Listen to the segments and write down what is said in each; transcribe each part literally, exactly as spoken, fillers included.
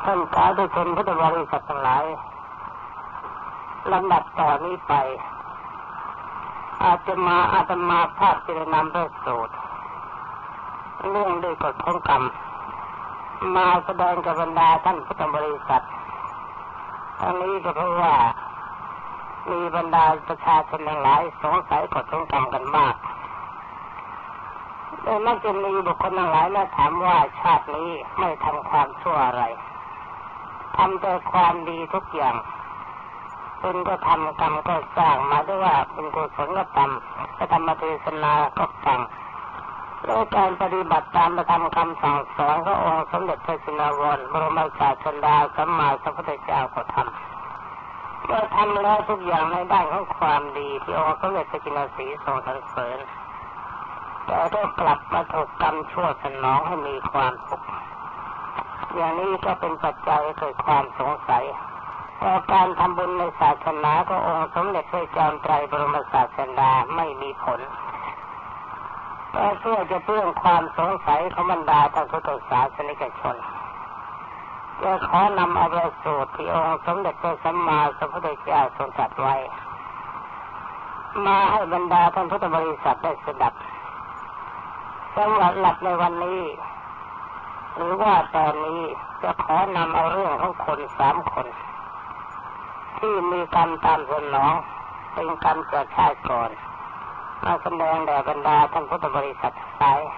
ท่านสาธุชนพุทธบริษัททั้งหลายลำดับต่อนี้ไปอาจจะมาอาตมาภาพจะนำพระสูตรเรื่องด้วยกฎของกรรมมาแสดงกับบรรดาท่านพุทธบริษัททั้งนี้ก็เพราะว่ามีบรรดาประชาชนทั้งหลายสงสัยกฎของกรรมกันมากโดยมักจะมีบุคคลทั้งหลายมาถามว่าชาตินี้ไม่ทำความชั่วอะไรทำแต่ความดีทุกอย่างบุญก็ทำกรรมก็สร้างมาด้วยว่าบุญกุศลก็ทำพระธรรมเทศนาก็ฟังแล้วการปฏิบัติตามพระธรรมคำสั่งสอนขององค์สมเด็จพระจินวรบรมศาสดาสัมมาสัมพุทธเจ้าก็ทำเมื่อทำแล้วทุกอย่างในด้านของความดีที่องค์สมเด็จพระจินสีทรงสรรเสริญแต่ก็กลับมาถูกกรรมชั่วสนองให้มีความทุกข์อย่างนี้ก็เป็นปัจจัยเกิดความสงสัยว่าการทำบุญในศาสนาขององค์สมเด็จพระจอมไตรบรมศาสดาไม่มีผลแต่เพื่อจะเพื่อความสงสัยของบรรดาท่านพุทธศาสนิกชนจะขอนำเอาประสูตรที่องค์สมเด็จพระสัมมาสัมพุทธเจ้าทรงตรัสไว้มาให้บรรดาท่านพุทธบริษัทได้สดับสำหรับหลักในวันนี้หรือว่าตอนนี้จะขอนำเอาเรื่องของคนสามคนที่มีกรรมตามสนองเป็นกรรมจากชาติก่อนมาแสดงแด่บรรดาท่านพุทธบริษัททั้งหลาย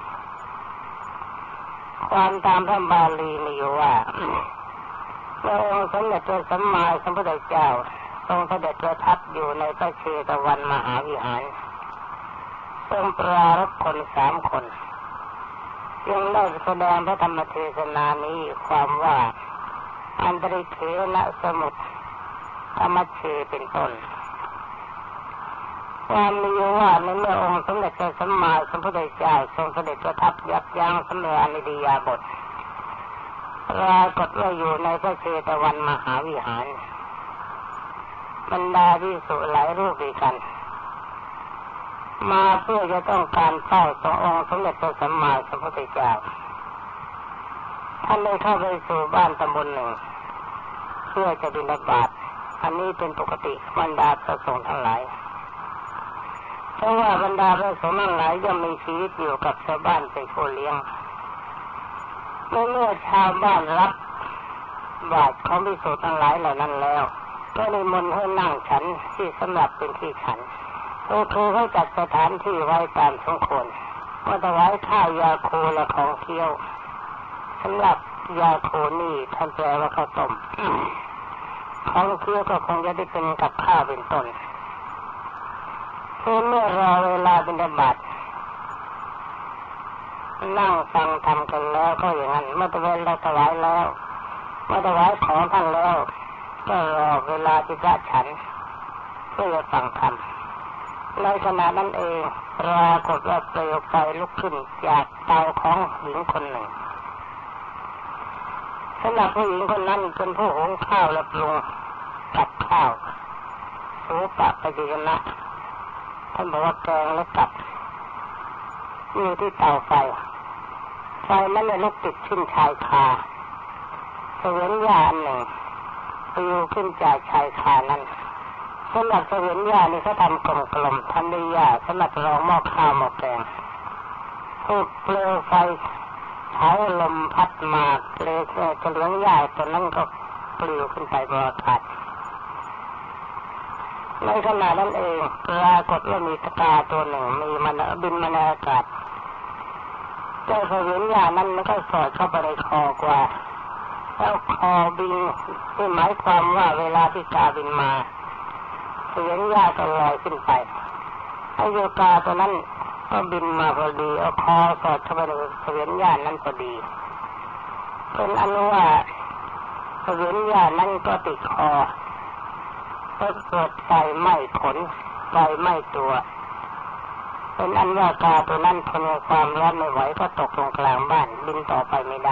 ความตามพระบาลีมีอยู่ว่าพระองค์สมเด็จพระสัมมาสัมพุทธเจ้าทรงเสด็จประทับอยู่ในพระเชตวันมหาวิหารทรงปรารภคนสามคนจึงได้แสดงพระธรรมเทศนานี้ความว่าอันตริเขนะสมุทรธรรมเชเป็นต้นความมีว่าในเมื่อองค์สมเด็จพระสัมมาสัมพุทธเจ้าทรงเสด็จประทับยับยั้งสำเร็จอนิยาบทปรากฏว่าอยู่ในพระเชตวันมหาวิหารบรรดาภิกษุหลายรูปด้วยกันมาเพื่อจะต้องการเฝ้าทรงองค์สมเด็จพระสัมมาสัมพุทธเจ้าท่านได้เข้าไปสู่บ้านตำบลหนึ่งเพื่อจะบิณฑบาตอันนี้เป็นปกติบรรดาพระสงฆ์ทั้งหลายเพราะว่าบรรดาพระสงฆ์ทั้งหลายย่อมมีชีวิตอยู่กับชาวบ้านเป็นผู้เลี้ยงเมื่อชาวบ้านรับบาตรของภิกษุทั้งหลายเหล่านั้นแล้วก็นิมนต์ให้นั่งฉันที่สำหรับเป็นที่ฉันโดยครูเขาจัดสถานที่ไว้ตามสมควรว่าถวายข้าวยาคูและของเคี้ยวสำหรับยาคูนี่ท่านแปลว่าข้าวต้มของเคี้ยวก็คงจะได้เป็นกับข้าวเป็นต้นเมื่อรอเวลาบิณฑบาตนั่งฟังทำกันแล้วก็อย่างนั้นเมื่อเวลาถวายแล้วเมื่อถวายของท่านแล้วก็รอเวลาที่พระฉันเพื่อฟังธรรมในขณะนั้นเองปรากฏว่าเปลวไฟลุกขึ้นจากเตาของหญิงคนหนึ่งสำหรับผู้หญิงคนนั้นเป็นผู้หุงข้าวและปรุงกับข้าวสูปะปฏิยนะท่านบอกว่าแกงและกับอยู่ที่เตาไฟไฟนั้นเลยลุกติดขึ้นชายคาเสวียนหญ้าอันหนึ่งปลิวขึ้นจากชายคานั้นสำหรับเสวียนหญ้านี่เขาทำกลมๆทำด้วยหญ้าสำหรับรองหม้อข้าวหม้อแกงถูกเปลวไฟใช้ลมพัดมาเปลวเสวียนหญ้าตัวนั้นก็ปลิวขึ้นไปบนอากาศในขณะนั้นเองปรากฏว่ามีตะกาตัวหนึ่งมีมันบินมาในอากาศเจ้าเสวียนหญ้านั้นมันก็สอดเข้าไปในคอกว่าแล้วคอบินที่หมายความว่าเวลาที่กาบินมาเสวียนหญ้าก็ลอยขึ้นไปไอ้โยกาตัวนั้นก็บินมาพอดีเอาคอสอดเข้าไปในเสวียนหญ้านั้นพอดีเป็นอันว่าเสวียนหญ้านั้นก็ติดคอก็เกิดไฟไหม้ขนไฟไหม้ตัวเป็นอันว่ากาตัวนั้นทนความร้อนไม่ไหวก็ตกลงกลางบ้านบินต่อไปไม่ได้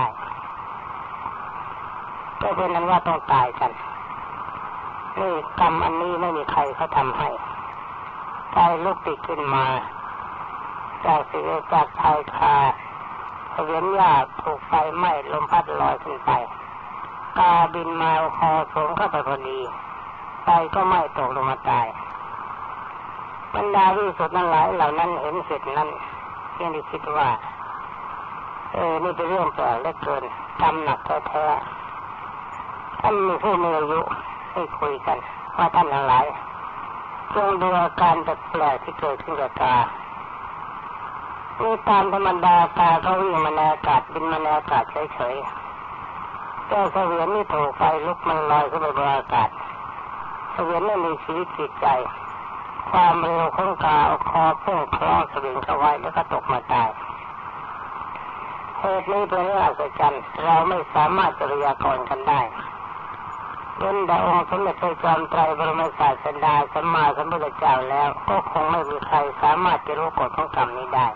ก็เป็นนั้นว่าต้องตายกันนี่กรรมอันนี้ไม่มีใครเขาทำให้ไฟลุกติดขึ้นมาจากสิจากชายคาเสวียนหญ้าถูกไฟไหม้ลมพัดลอยขึ้นไปกาบินมาคอสูงเข้าไปพอดีไฟก็ไหม้ตกลงมาตายบรรดาวิสุทธ์ทั้งหลายเหล่านั้นเห็นเสร็จนั้นยังได้คิดว่าเออนี่เป็นเรื่องแปลกเหลือเกินกรรมหนักแท้ๆท่านมีผู้มีอายุให้คุยกันว่าท่านทั้งหลายจงดูอาการแปลกๆที่เกิดขึ้นกับกานี่ตามธรรมดากาเขาวิ่งมาในอากาศบินมาในอากาศเฉยๆแต่เสวียนนี่ถูกไฟลุกมันลอยขึ้นไปบนอากาศเสวียนไม่มีชีวิตจิตใจความเร็วของกาเอาคอพุ่งคล้องเสวียนเข้าไว้แล้วก็ตกมาตายเหตุนี้เป็นเรื่องอัศจรรย์เราไม่สามารถจะพยากรณ์กันได้เว้นแต่องค์สมเด็จพระจอมไตรบรมศาสดาสัมมาสัมพุทธเจ้าแล้วก็คงไม่มีใครสามารถจะรู้กฎของกรรมนี้ได้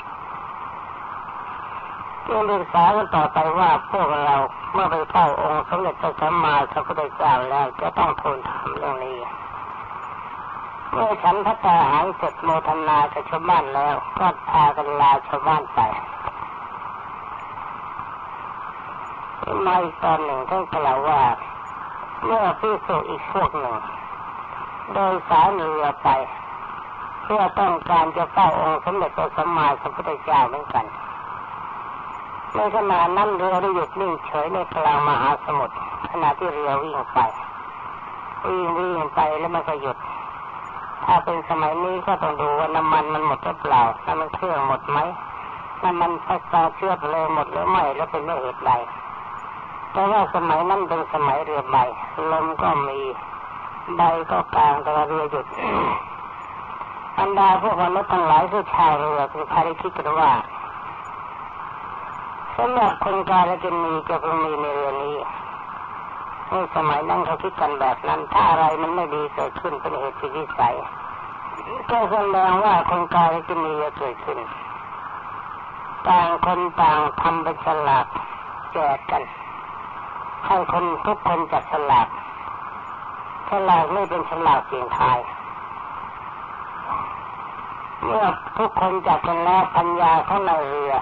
เรื่องศึกษากันต่อไปว่าพวกเราเมื่อไปเฝ้าองค์สมเด็จพระสัมมาสัมพุทธเจ้าแล้วจะต้องทูลถามเรื่องนี้เมื่อฉันพัฒนาหารเสร็จโมทนากับชาวบ้านแล้วก็พากันลาชาวบ้านไปมาอีกตอนหนึ่งท่านกล่าวว่าเมื่อภิกษุอีกพวกหนึ่งโดยสารเรือไปเพื่อต้องการจะเฝ้าองค์สมเด็จพระสัมมาสัมพุทธเจ้าเหมือนกันในขณะนั้นเรือได้หยุดนิ่งเฉยในกลางมหาสมุทรขณะที่เรือวิ่งไปวิ่งวิ่งไปแล้วมันก็หยุดถ้าเป็นสมัยนี้ก็ต้องดูว่าน้ำมันมันหมดหรือเปล่าน้ำมันเครื่องหมดไหมน้ำมันไฟฟ้าเชื้อเพลิงหมดหรือไม่แล้วเป็นด้วยเหตุใดแต่ว่าสมัยนั้นเป็นสมัยเรือใบลมก็มีใบก็กลางแต่เรือหยุด บรรดาพวกมนุษย์ทั้งหลายคือชาวเรือคือพาได้คิดกันว่าสำหรับคนกาลกินีจะคงมีในเรือนี้ในสมัยนั้นเขาคิดกันแบบนั้นถ้าอะไรมันไม่ดีเกิดขึ้นเป็นเหตุวิสัยก็แสดงว่าคนกาลกินีจะเกิดขึ้นต่างคนต่างทำเป็นฉลากแจกกันให้คนทุกคนจับฉลากฉลากไม่เป็นฉลากเสี่ยงทายเมื่อทุกคนจับกันแล้วปัญญาของในเรือ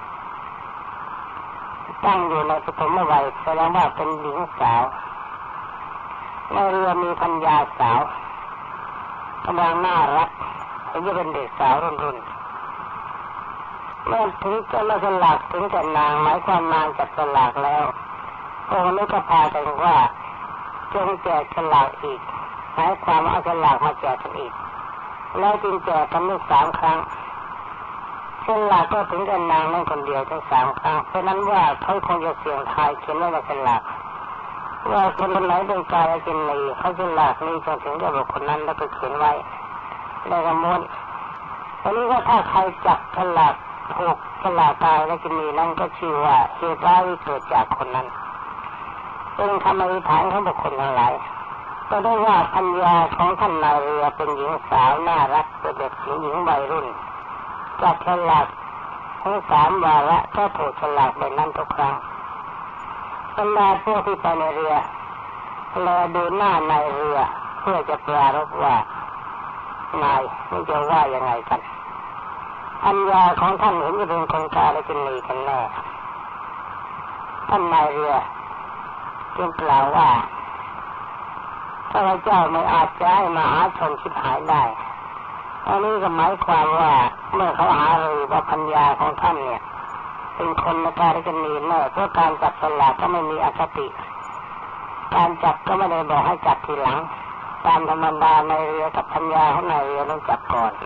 ตั้งอยู่ในปฐมวัยแสดงว่าเป็นหญิงสาวในเรือมีปัญญาสาวกำลังน่ารักอายุเป็นเด็กสาวรุ่นรุ่นเมื่อถึงจะมาฉลากถึงแต่นางหมายความนางจับฉลากแล้วองค์นี้ก็พากันว่าจงแจกฉลากอีกหมายความเอาฉลากมาแจกกันอีกแล้วจึงแจกกันทั้งสามครั้งฉลากก็ถึงกันนางนั่นคนเดียวทั้งสามครั้งเพราะนั้นว่าเขาคงจะเสี่ยงทายเขียนไว้ในฉลากว่าคนคนไหนเป็นกาลกินีเขาฉลากนี้จนถึงได้บอกคนนั้นแล้วก็เขียนไว้ในกระมวลตอนนี้ว่าถ้าใครจับฉลากถูกฉลากกาลกินีนั้นก็ชื่อว่าเหตุร้ายเกิดจากคนนั้นซึ่งทำอธิษฐานของบุคคลทั้งหลายก็ได้ว่าปัญญาของท่านนายเรือเป็นหญิงสาวน่ารักเป็นเด็กหญิงวัยรุ่นจับฉลากทั้งสามวาระก็ถูกฉลากแบบนั้นทุกครั้งบรรดาพวกที่ไปในเรือแลดูหน้านายเรือเพื่อจะปรารภว่านายนี่จะว่ายังไงกันปัญญาของท่านเห็นจะเป็นคนกาลกินีกันแน่ท่านนายเรือจึงกล่าวว่าพระเจ้าไม่อาจจะให้มหาชนชิบหายได้อันนี้ก็หมายความว่าเมื่อเขาหารือว่าปัญญาของท่านเนี่ยเป็นคนในกาลกินีแน่เพราะการจับฉลากก็ไม่มีอคติการจับก็ไม่ได้บอกให้จับทีหลังตามธรรมดาในเรือกับปัญญาของนายเรือต้องจับก่อน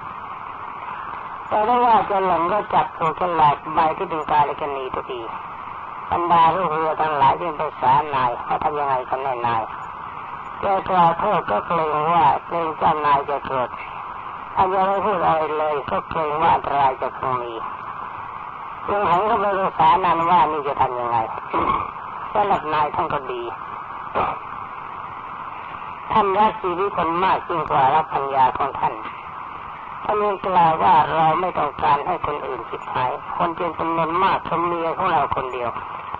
แต่ถ้าว่าจะหลงก็จับตัวฉลากใบที่เป็นกาลกินีทุกทีบรรดาลูกเรือทั้งหลายจึงไปศาลนายว่าทำยังไงกันแน่นายแกกล่าวโทษก็เกรงว่าเกรงเจ้านายจะโกรธถ้ายังไม่พูดอะไรเลยก็เกรงว่าอันตรายจะคงมีจึงหันเข้าไปปรึกษานั้นว่านี่จะทำยังไงสำหรับนายท่านก็ดีท่านรักชีวิตคนมากยิ่งกว่ารักปัญญาของท่านท่านยังกล่าวว่าเราไม่ต้องการให้คนอื่นผิดหายคนเป็นจำนวนมากคนเมียของเราคนเดียว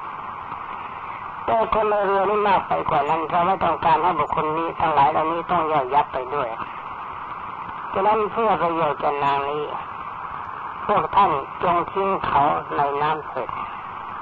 แต่คนในเรือนี่มากไปกว่านั้นเราไม่ต้องการให้บุคคลนี้ทั้งหลายเหล่านี้ต้องย่อยยับไปด้วยฉะนั้นเพื่อประโยชน์แก่นางนี้พวกท่านจงทิ้งเขาในน้ำเถิด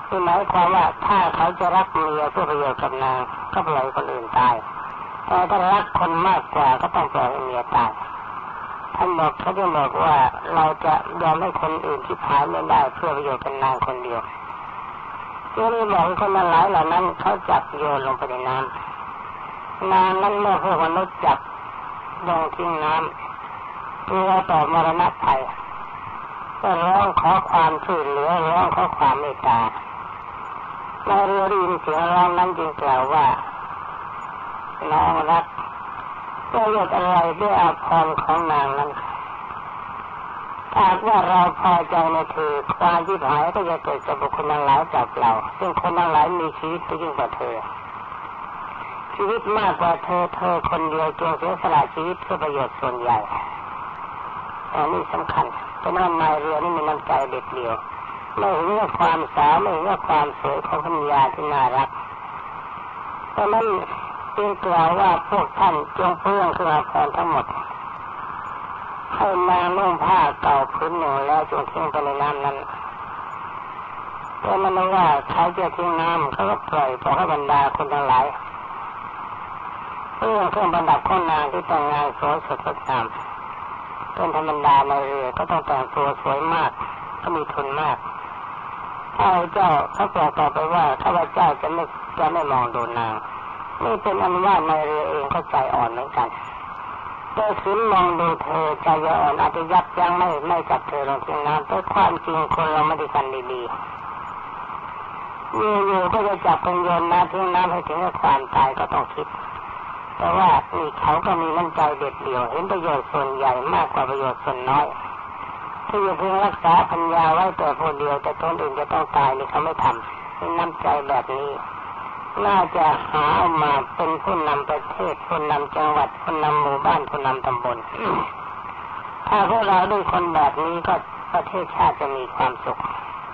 คือหมายความว่าถ้าเขาจะรักเมียเพื่อประโยชน์กับนางก็ปล่อยคนอื่นตายแต่ถ้ารักคนมากกว่าก็ต้องปล่อยให้เมียตายท่านบอกเขาจะบอกว่าเราจะยอมให้คนอื่นที่ผ่านไม่ได้เพื่อประโยชน์กับนางคนเดียวที่นี่บอกคนหลายเหล่านั้นเขาจับโยนลงไปในน้ำนางนั้นเมื่อพวกมนุษย์จับลงทิ้งน้ำเพื่อต่อมรณะภัยก็ร้องขอความช่วยเหลือร้องขอความเมตตาในเรือได้ยินเสียงร้องนั้นจึงกล่าวว่าน้องรักประโยชน์อะไรด้วยอาภรณ์ของนางนั้นถ้าว่าเราพอใจในเธอความที่หายก็จะเกิดกับบุคคลทั้งหลายจากเราซึ่งคนทั้งหลายมีชีวิตยิ่งกว่าเธอชีวิตมากกว่าเธอเธอคนเดียวจงเสียสละชีวิตเพื่อประโยชน์ส่วนใหญ่อันนี้สำคัญเพราะนั้นนายเรือนี่มีน้ำใจเด็ดเดี่ยวไม่เห็นว่าความสาวไม่เห็นว่าความสวยของภรรยาที่น่ารักเพราะนั้นจึงกล่าวว่าพวกท่านจงเพื่องเครื่องอาภรณ์ทั้งหมดให้นางนุ่งผ้าเก่าพื้นหนึ่งแล้วจงทิ้งไปในน้ำนั้นเพราะมันว่าเขาจะทิ้งน้ำเขาก็ปล่อยปล่อยให้บรรดาคนทั้งหลายเพื่อเครื่องประดับของนางที่แต่งงานสวยสดงดงามเป็นธรรมดาในเรือก็ต้องแต่งตัวสวยมากก็มีทุนมากข้าพเจ้าเขาบอกต่อไปว่าข้าพเจ้าจะไม่จะไม่มองดูนางนี่เป็นอันว่าในเรือเองก็ใจอ่อนเหมือนกันแต่ขืนมองดูเธอใจอ่อนอาจจะยับยั้งไม่ไม่จับเธอลงทิ้งน้ำแต่ความจริงคนเราไม่ได้กันดีๆอยู่ๆก็จะจับเป็นโยนน้ำทิ้งน้ำให้ถึงกับความตายก็ต้องคิดแต่ว่านี่เขาก็มีน้ำใจเด็ดเดี่ยวเห็นประโยชน์ส่วนใหญ่มากกว่าประโยชน์ส่วนน้อยที่จะเพียงรักษาปัญญาไว้แต่คนเดียวแต่คนอื่นจะต้องตายนี่เขาไม่ทำเป็นน้ำใจแบบนี้น่าจะหาเอามาเป็นผู้นำประเทศผู้นำจังหวัดผู้นำหมู่บ้านผู้นำตำบลถ้าพวกเราด้วยคนแบบนี้ก็ประเทศชาติจะมีความสุข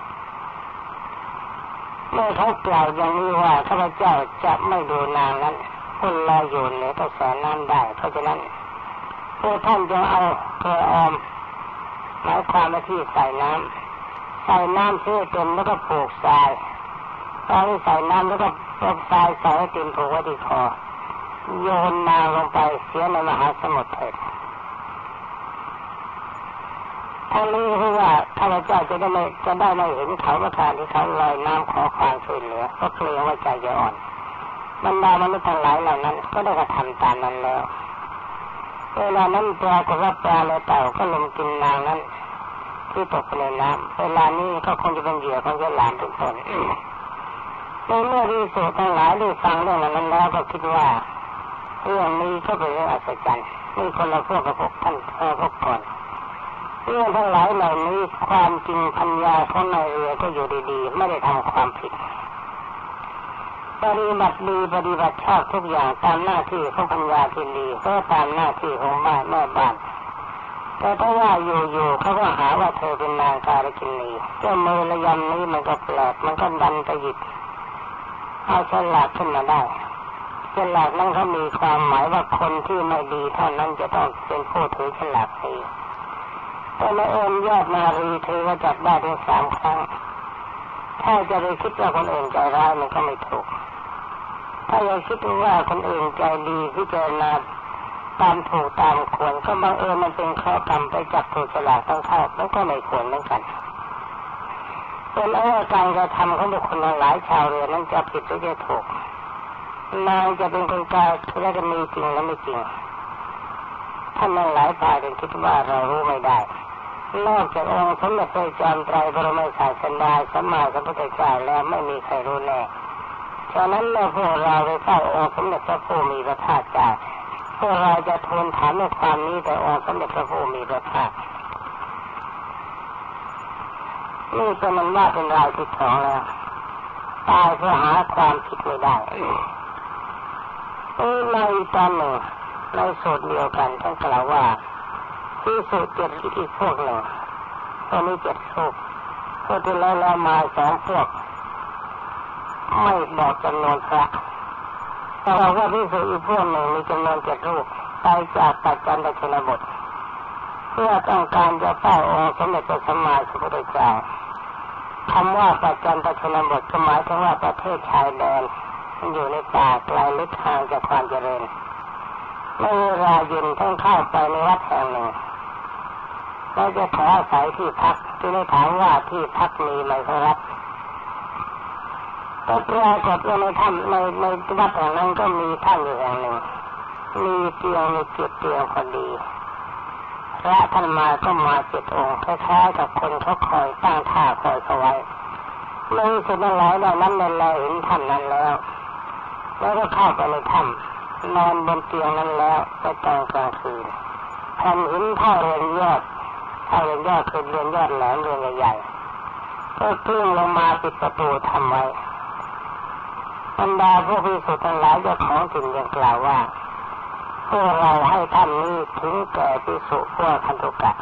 เมื่อเขากล่าวอย่างนี้ว่าข้าพเจ้าจะไม่ดูนางนั้นคนลอยอยู่เหนือกระแสน้ำได้เพราะฉะนั้นพวกท่านจงเอาเกลือออมหมายความว่าที่ใส่น้ำใส่น้ำเชื่อเต็มแล้วก็ผูกทรายตอนที่ใส่น้ำแล้วก็ผูกทรายใส่ให้เต็มผูกไว้ที่คอโยนนางลงไปเสียในมหาสมุทรเถิดทั้งนี้คือว่าข้าพเจ้าจะได้ไม่จะได้ไม่เห็นเขาประทานที่เขาลอยน้ำขอความช่วยเหลือเพราะเกรงว่าใจจะอ่อนบรรดามนุษย์ทั้งหลายเหล่านั้นก็ได้กระทำตามนั้นแล้วเวลานั้นปลากระปลาและเต่าก็ลงกินนางนั้นที่ตกในน้ำเวลานี้ก็คงจะเป็นเหยื่อของเจ้าหลานทุกคนในเมื่อที่สุทั้งหลายได้ฟังเรื่องนั้นแล้วก็คิดว่าเรื่องนี้ก็เป็นเรื่องอัศจรรย์นี่คนละพวกกับพวกท่านเออพวกก่อนเรื่องทั้งหลายเหล่านี้ความจริงปัญญาของนายเรือก็อยู่ดีๆไม่ได้ทำความผิดปฏิบัติดีปฏิบัติชอบทุกอย่างตามหน้าที่ของปัญญาที่ดีก็ตามหน้าที่ของบ้านแม่บ้านแต่ถ้าว่าอยู่ๆเขาก็หาว่าเธอเป็นนางการกินีเจ้ามือระยำนี้มันก็แปลกมันก็ดันไปหยิบเอาฉลาดขึ้นมาได้ฉลาดนั้นเขามีความหมายว่าคนที่ไม่ดีเท่านั้นจะต้องเป็นผู้ถือฉลาดนี้แต่ละเอิญยอดนารีเธอก็จับได้ถึงสามครั้งถ้าจะไปคิดว่าคนอื่นใจร้ายมันก็ไม่ถูกถ้าอยากคิดว่าคนอื่นใจดีพิจารณาตามถูกตามควรก็บังเอิญมันเป็นข้อกรรมไปจับถูกฉลาดต้องเข้าแล้วก็ไม่ควรเหมือนกันเป็นเรื่องการกระทำของบุคคลหลายชาวเรือนั้นจะผิดหรือจะถูกนางจะเป็นคนกลางและจะมีจริงและไม่จริงท่านหลายฝ่ายจึงคิดว่าเรารู้ไม่ได้นอกจากองค์สมเด็จพระจอมไตรบรมศาสดาสัมมาสัมพุทธเจ้าแล้วไม่มีใครรู้แน่ฉะนั้นเมื่อพวกเราไปเฝ้าองค์สมเด็จพระผู้มีพระภาคเจ้าพวกเราจะทูลถามในความนี้แต่องค์สมเด็จพระผู้มีพระภาคนี่เป็นมันว่าเป็นรายที่สองแล้วตายเพื่อหาความผิดไม่ได้ในตอนหนึ่งในสูตรเดียวกันท่านกล่าวว่าที่สูตรเจ็ดอีกพวกหนึ่งตอนนี้เจ็ดสูตรพวกที่แล้วแล้วมาสองพวกไม่บอกจำนวนพระแต่เราว่าที่สูตรอีกพวกหนึ่งมีจำนวนเจ็ดรูปไปจากปัจจันตชนบทเพื่อต้องการจะเฝ้าองค์สมเด็จพระสัมมาสัมพุทธเจ้าคำว่าประจันตชนบทก็หมายถึงว่าประเทศชายแดนมันอยู่ในป่าไกลลึกห่างจากความเจริญเมื่อเวลาเย็นต้องเข้าไปในวัดแห่งหนึ่งแล้วจะขออาศัยที่พักที่ได้ถามว่าที่พักมีไหมครับก็ปรากฏว่าในถ้ำในในวัดแห่งนั้นก็มีถ้ำอยู่แห่งหนึ่งมีเตียงมีเจ็ดเตียงพอดีพระท่านมาก็มาเจ็ดองค์คล้ายๆกับคนเขาคอยตั้งท่าคอยเขาไว้เมื่อสุดท้ายแล้วนั้นเราเห็นถ้ำนั้นแล้วแล้วก็เข้าไปในถ้ำนอนบนเตียงนั้นแล้วก็ตอนกลางคืนแผ่นหินเท่าเรือนยอดเท่าเรือนยอดคือเรือนยอดแหลมเรือนใหญ่ๆก็กลิ้งลงมาปิดประตูทำไว้บรรดาผู้ภิกษุทั้งหลายเจ้าของถิ่นยังกล่าวว่าพวกเราให้ท่านนี้ถึงแก่ภิกษุพวกคันธุกะ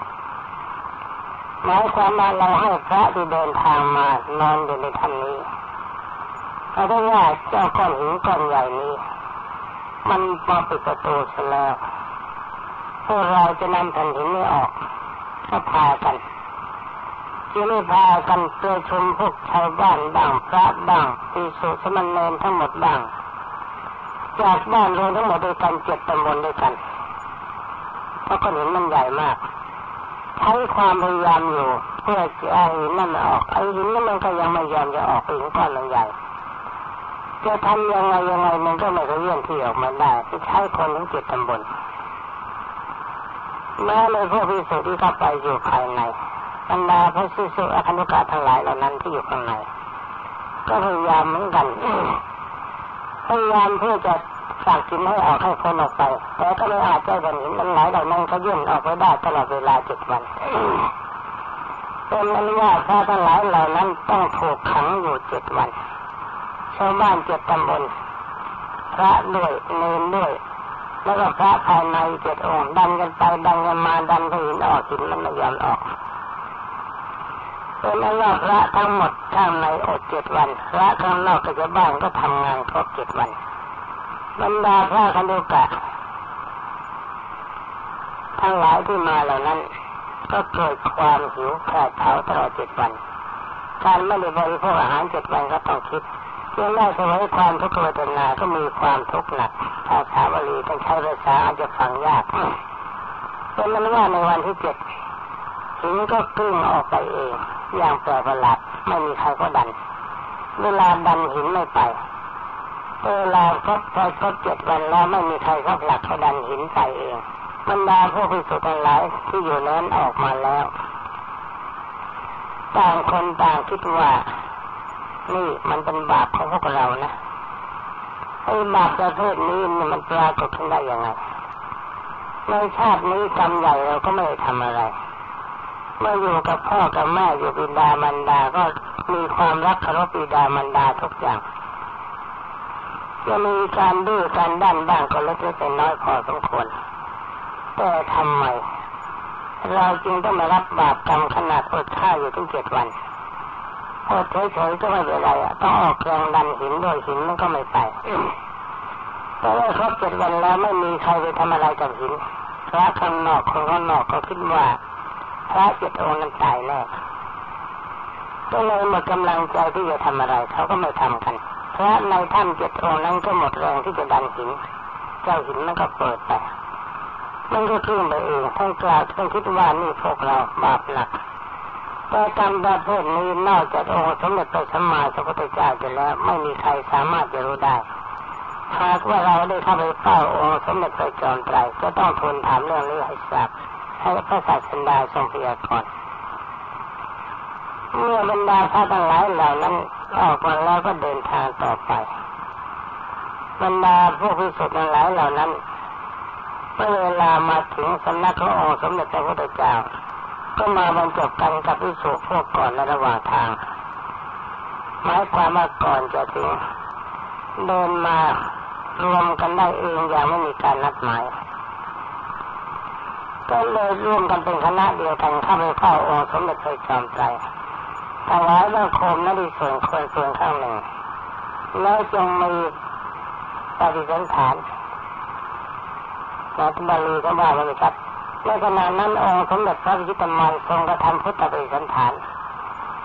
หมายความว่าเราให้พระที่เดินทางมานอนอยู่ในถ้ำนี้เพราะว่าเจ้าก้อนหินก้อนใหญ่นี้มันมาปิดประตูเสียแล้วพวกเราจะนำแผ่นหินนี้ออกก็พากันที่นี่พากันประชุมพวกชาวบ้านบ้างพระบ้างภิกษุสมณเณรทั้งหมดบ้างจากบ้านรวมทั้งหมดด้วยกันเจ็ดตำบลด้วยกันเพราะก้อนหินมันใหญ่มากใช้ความพยายามอยู่เพื่อจะเอาหินนั่นออกไอ้หินนั่นมันก็ยังไม่ยอมจะออกหินก้อนใหญ่จะทำยังไงยังไงมันก็ไม่เคยเลื่อนที่ออกมาได้จะใช้คนทั้งเจ็ดตำบลแม้เลยพวกภิกษุที่เข้าไปอยู่ภายในบรรดาพระภิกษุอคันธุกะทั้งหลายเหล่านั้นที่อยู่ข้างในก็พยายามเหมือนกันพยายามเพื่อจะฝากจิตให้ออกให้คนออกไปแต่ก็ไม่อาจจะเป็นหินมันหลายเหล่านั้นเขายื่นออกไปได้ตลอดเวลาเจ็ดวันเป็นนั้นว่าพระทั้งหลายเหล่านั้นต้องถูกขังอยู่เจ็ดวันชาวบ้านเจ็ดตำบลพระด้วยเนรด้วยแล้วก็พระภายในเจ็ดองค์ดันกันไปดันกันมาดันหินออกหินมันไม่ยอมออกเป็นนั้นว่าพระทั้งหมดข้างในอดเจ็ดวันพระข้างนอกก็จะบ้านก็ทำงานครบเจ็ดวันบรรดาพระคันธุกะทั้งหลายที่มาเหล่านั้นก็เกิดความหิวแผดเผาตลอดเจ็ดวันการไม่ได้บริโภคอาหารเจ็ดวันก็ต้องคิดเรื่องแรกสมัยความทุกขเวทนาก็มีความทุกข์หนักภาษาบาลีต้องใช้ภาษาอาจจะฟังยากเป็นนั้นว่าในวันที่เจ็ดหินก็กลิ้งออกไปเองอย่างแปลกประหลาดไม่มีใครก็ดันเวลาดันหินไม่ไปเวลาครบครบเจ็ดวันแล้วไม่มีใครก็ผลักเขาดันหินไปเองบรรดาผู้ภิกษุทั้งหลายที่อยู่นั้นออกมาแล้วต่างคนต่างคิดว่านี่มันเป็นบาปของพวกเรานะไอ้บาปประเภทนี้มันปรากฏขึ้นได้ยังไงในชาตินี้กรรมใหญ่เราก็ไม่ได้ทำอะไรเมื่ออยู่กับพ่อกับแม่อยู่บิดามารดาก็มีความรักเคารพบิดามารดาทุกอย่างจะมีการดื้อการด้านบ้างก็เล็กๆน้อยพอสมควรแต่ทำไมเราจึงต้องมารับบาปกรรมขนาดอดข้าวอยู่ถึงเจ็ดวันอดเฉยๆก็ไม่เป็นไรต้องออกแรงดันหินโดยหินมันก็ไม่ไปเพราะว่าครบเจ็ดวันแล้วไม่มีใครไปทำอะไรกับหินพระข้างนอกคนข้างนอกก็คิดว่าพระเจ็ดองค์นั้นตายแน่ก็เลยหมดกำลังใจที่จะทำอะไรเขาก็ไม่ทำกันพระในถ้ำเจ็ดองค์นั้นก็หมดแรงที่จะดันหินเจ้าหินมันก็เปิดไปมันก็ขึ้นไปเองท่านกล่าวท่านคิดว่านี่พวกเราบาปหนักแต่กรรมประเภทนี้นอกจากองค์สมเด็จพระสัมมาสัมพุทธเจ้าจะแล้วไม่มีใครสามารถจะรู้ได้หากว่าเราได้เข้าไปเฝ้าองค์สมเด็จพระจอมไตรก็ต้องทูลถามเรื่องนี้ให้ทราบให้พระศาสดาทรงพยากรณ์เมื่อบรรดาพระทั้งหลายเหล่านั้นออกมาแล้วก็เดินทางต่อไปบรรดาพวกภิกษุทั้งหลายเหล่านั้นเมื่อเวลามาถึงสำนักขององค์สมเด็จพระพุทธเจ้าก็มาบรรจบกันกับภิกษุพวกก่อนในระหว่างทางหมายความว่าก่อนจะถึงเดินมารวมกันได้เองอย่างไม่มีการนัดหมายก็เลยร่วมกันเป็นคณะเดียวกันเข้าไปเฝ้าองค์สมเด็จพระจอมไตรถวายบังคมนั่นที่ส่วนคนส่วนข้างหนึ่งแล้วจงมีปฏิสันฐานแล้วบาลีก็ว่าเลยครับในขณะนั้นองค์สมเด็จพระจิตตมานทรงกระทำพุทธปฏิสันฐานท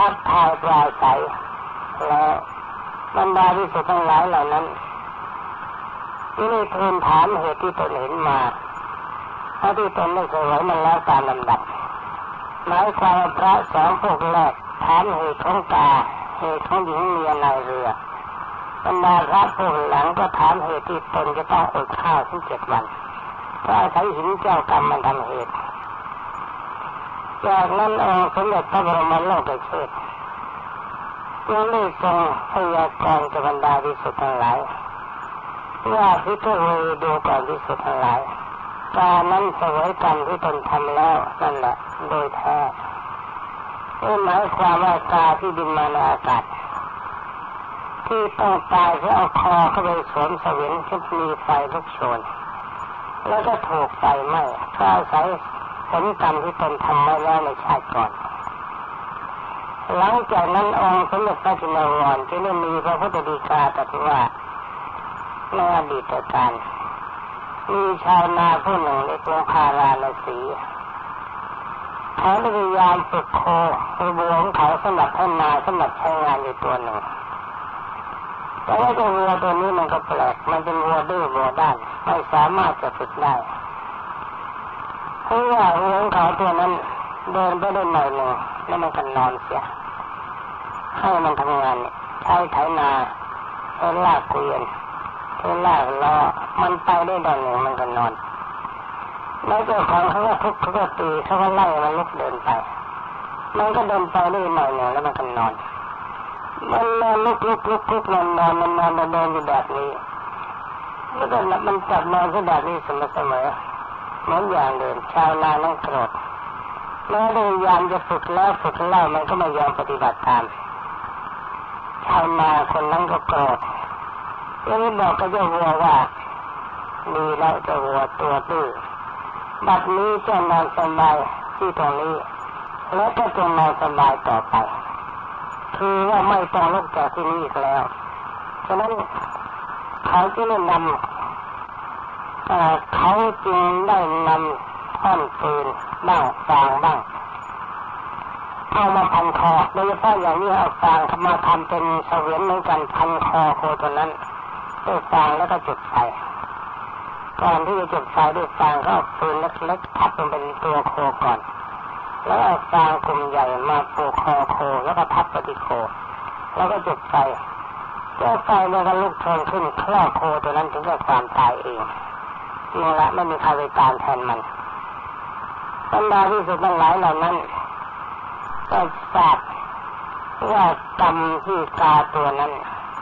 ทักทายปราศัยแล้วบรรดาภิกษุทั้งหลายเหล่านั้นที่ได้ทูลถามเหตุที่ตนเห็นมาเพราะที่ตนได้เสวยมันแล้วตามลำดับหมายความว่าพระสองพวกแรกถามเหตุของกาเหตุของหญิงเมียในเรือบรรดาพระพวกหลังก็ถามเหตุที่ตนจะต้องอดข้าวถึงเจ็ดวันเพราะอาศัยหินเจ้ากรรมมันทำเหตุจากนั้นองค์สมเด็จพระบรมโลกเชษฐ์จึงได้ทรงพยากรณ์กับบรรดาภิกษุทั้งหลายว่าพิจารณาดูก่อนภิกษุทั้งหลายการนั้นเสวยกรรมที่ตนทำแล้วนั่นแหละโดยแท้ไม่หมายความว่ากาที่บินมาในอากาศที่ต้องตายเพราะเอาคอเข้าไปสวมเสวียนที่มีไฟลุกโชนแล้วก็ถูกไฟไหม้ก็อาศัยผลกรรมที่ตนทำไว้แล้วในชาติก่อนหลังจากนั้นองค์สมเด็จพระจินวรจึงได้มีพระพุทธฎีกาตรัสว่าในอดีตการมีชาวนาผู้หนึ่งในกรุงพาราณสีเขาพยายามฝึกโคคือวัวของเขาสำหรับให้นาสำหรับใช้งานอยู่ตัวหนึ่งแต่ว่าตัววัวตัวนี้มันก็แปลกมันเป็นวัวดื้อวัวด้านไม่สามารถจะฝึกได้เพราะว่าวัวของเขาตัวนั้นเดินไปได้หน่อยหนึ่งแล้วมันก็นอนเสียให้มันทำงานใช้ไถนาใช้ลากเกวียนใช้ลากล้อมันไปได้หน่อยหนึ่งมันก็นอนแล้วเจ้าของเขาก็ทุบเขาก็ตีเขาก็ไล่มันลุกเดินไปมันก็เดินไปได้หน่อยหนึ่งแล้วมันก็นอนมันนอนลุกลุกลุกลุกนอนนอนมันนอนมันเดินอยู่แบบนี้แล้วก็มันจับนอนที่แบบนี้เสมอเสมอเหมือนอย่างเดิมชาวนานั่งโกรธแม้พยายามจะฝึกแล้วฝึกเล่ามันก็ไม่ยอมปฏิบัติตามชาวนาคนนั้นก็โกรธแล้วบอกกับเจ้าวัวว่าดีแล้วเจ้าวัวตัวตื้อบัดนี้เจ้านอนสบายที่ตรงนี้แล้วก็จงนอนสบายต่อไปคือว่าไม่ต้องลุกจากที่นี้อีกแล้วฉะนั้นเขาจึงได้นำเขาจึงได้นำท่อนฟืนบ้างฟางบ้างเอามาพันคอโดยเฉพาะอย่างนี้เอาฟางมาทำเป็นเสวียนเหมือนกันพันคอโคตัวนั้นด้วยฟางแล้วก็จุดไฟก่อนที่จะจุดไฟด้วยฟางก็เอาฟืนเล็กๆทับลงเป็นตัวโคก่อนแล้วเอาฟางกลุ่มใหญ่มาปูคอโคแล้วก็ทับไปที่โคแล้วก็จุดไฟก็ไฟมันก็ลุกโชนขึ้นคลอกโคตัวนั้นถึงกับความตายเองนี่แหละไม่มีใครไปตามแทนมันบรรดาที่สุดทั้งหลายเหล่านั้นก็ทราบว่ากรรมที่กาตัวนั้น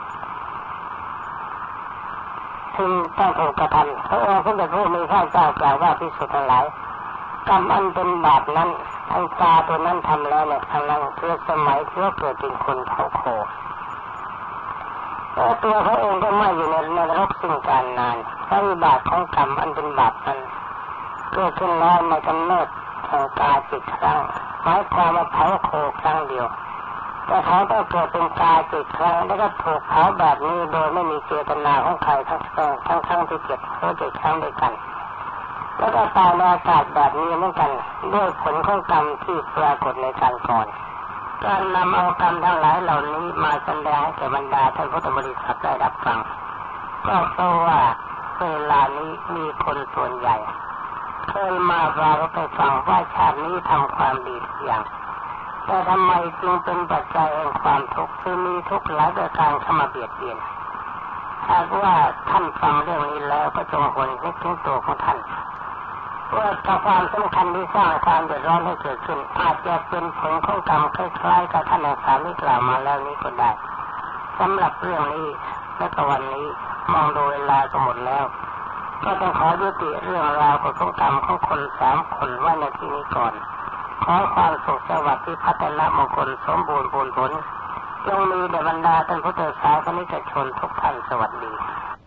ถึงต้องถูกกระทำพระองค์สมเด็จพระมีพระเจ้ากล่าวว่าภิกษุทั้งหลายกรรมอันเป็นบาปนั้นทางกาตัวนั้นทำแล้วเนี่ยทางนั้นเพื่อสมัยเพื่อเกิดเป็นคนเขาโคแล้วตัวเขาเองก็ไม่อยู่ในนรกซึ่งการนานเพราะบาปของกรรมอันเป็นบาปนั้นเกิดขึ้นแล้วในกำเนิดแห่งกาจิตครั้งหมายความว่าเผาโคครั้งเดียวแต่เขาต้องเกิดเป็นกาจิตครั้งแล้วก็ถูกเผาแบบนี้โดยไม่มีเจตนาของใครทั้งสองทั้งครั้งที่เจ็ดหรือเจ็ดครั้งด้วยกันแล้วก็ตายในอากาศแบบนี้เหมือนกันด้วยผลของกรรมที่ปรากฏในการก่อนการนำเอากรรมทั้งหลายเหล่านี้มาแสดงให้แก่บรรดาท่านพุทธบริษัทได้รับฟังก็เพราะว่าเวลานี้มีคนส่วนใหญ่เคยมาฟังไปฟังว่าชาตินี้ทำความดีทุกอย่างแต่ทำไมจึงเป็นปัจจัยแห่งความทุกข์คือมีทุกข์หลายประการเข้ามาเบียดเบียนหากว่าท่านฟังเรื่องนี้แล้วก็จงหวนนึกถึงตัวของท่านว่าความสำคัญที่สร้างความเดือดร้อนให้เกิดขึ้นอาจจะเป็นผลของกรรมคล้ายๆกับท่านอาจารย์ที่กล่าวมาแล้วนี้ก็ได้สำหรับเรื่องนี้และก็วันนี้มองดูเวลาก็หมดแล้วก็ต้องขอยุติเรื่องราวของกรรมของคนสามคนไว้ในที่นี้ก่อนขอความสุขสวัสดิ์ที่พัฒนามงคลสมบูรณ์ผลผลจงมีแด่บรรดาท่านพุทธศาสนิกชนทุกท่านสวัสดี